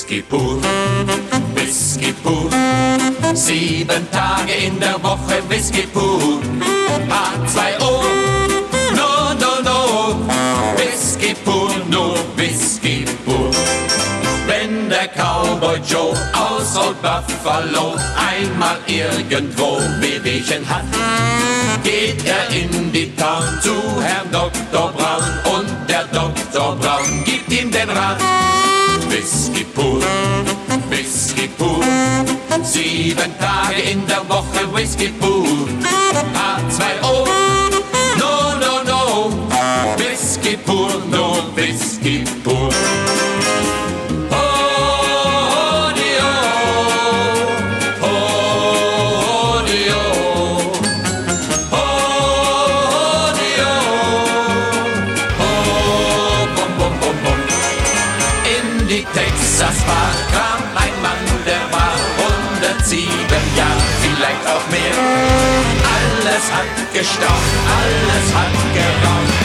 Whisky pur, Whisky pur. 7 Tage in der Woche Whisky pur. H2O, no, no, no. Whisky pur, nur Whisky pur. Wenn der Cowboy Joe aus Old Buffalo einmal irgendwo Wehwehchen hat, geht er in die Town zu Herrn Dr. Braun und der Dr. Braun gibt ihm den Rat. Whisky pur, Whisky pur. 7 Tage in der Woche Whisky pur. H2O, no, no, no. Whisky pur, no Whisky pur. Texas Bar kam ein Mann, der war 107 Jahre, vielleicht auch mehr. Alles hat gestaucht, alles hat geraucht.